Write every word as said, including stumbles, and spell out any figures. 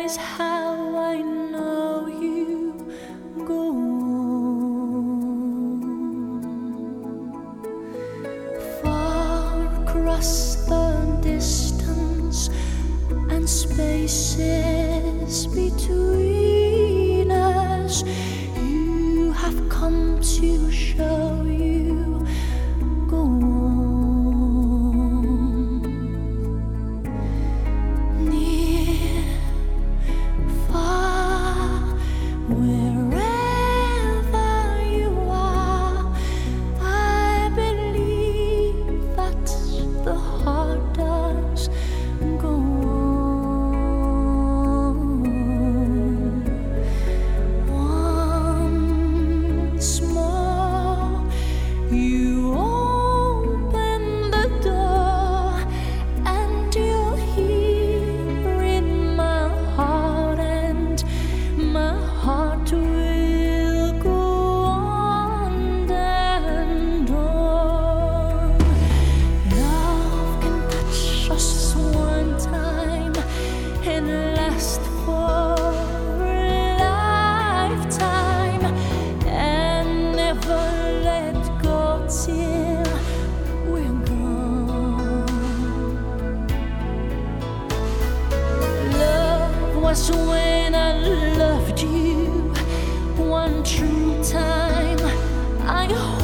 is how I know you go on. Far across the distance and spaces between us, you have come to show you go on. Near, far, wherever you are, I believe that the heart does go on. Once more, you open the door, and you're here in my heart, and my heart will go on and on. Love can touch us one time and last for a lifetime, and never let go till we're gone. Love was when I loved you one true time. I